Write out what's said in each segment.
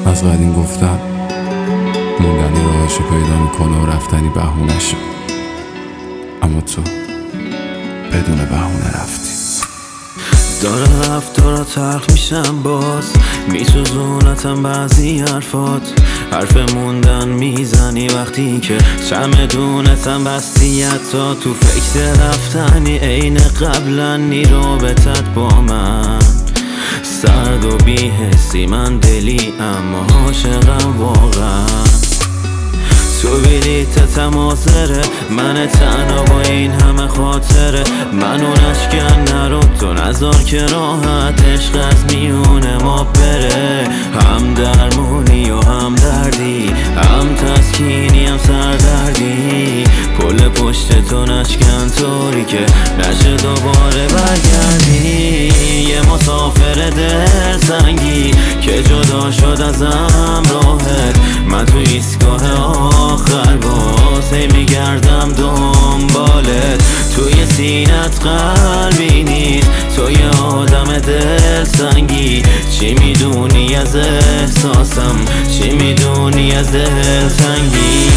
از قدیم گفتن موندنی راهشو پیدا میکنه و رفتنی بهونه‌شه، اما تو بدون بهونه رفتی. داره رفتارا تلخ میشم باز، میسوزونتم بعضی حرف موندن میزنی وقتی که چمدونتم بستی. حتی تو فکر رفتنی عین قبلا رابطت با من سرد و بی‌حسی، من دلی اما عاشقم واقعا. تو بلیتتم حاضره، من تنها با این همه خاطره. منو نشکن نرو، تو نذار که راحت عشق از میونه ما بره. هم درمونی و هم دردی، هم تسکینی هم سردردی. پل پشت تو نشکن طوری که نشه دوباره برگردی. یه مسافر دل سنگی که جدا شد ازم راهت، من تو ایستگاه آخر واسه میگردم دنبالت. توی سینت قلبی نیست، تو یه آدم دل سنگی. چی میدونی از احساسم، چی میدونی از دل سنگی؟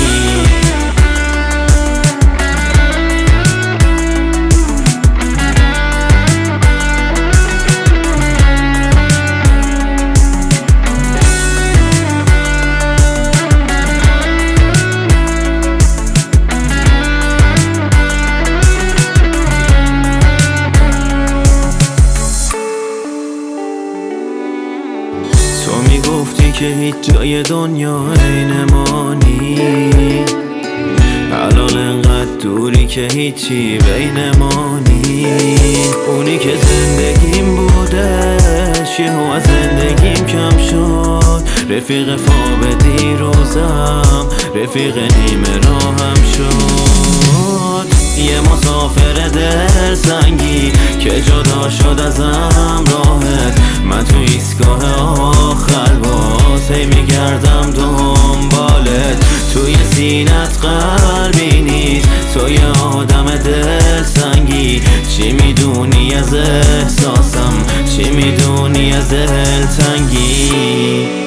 تو میگفتی که هیچ جای دنیا عین ما نی، الان انقدر دوری که هیچی بین ما نی. اونی که زندگیم بودش یهو از زندگیم کم شد. رفیق خواب دیروزم رفیق نیمه راهم شد. یه مسافر دل سنگی که جدا شد ازم راهت، من تو ایستگاه آخر واسه میگردم دنبالت. توی سینت قلبی نیست، تو یه آدم دل سنگی. چی میدونی از احساسم، چی میدونی از دل تنگی؟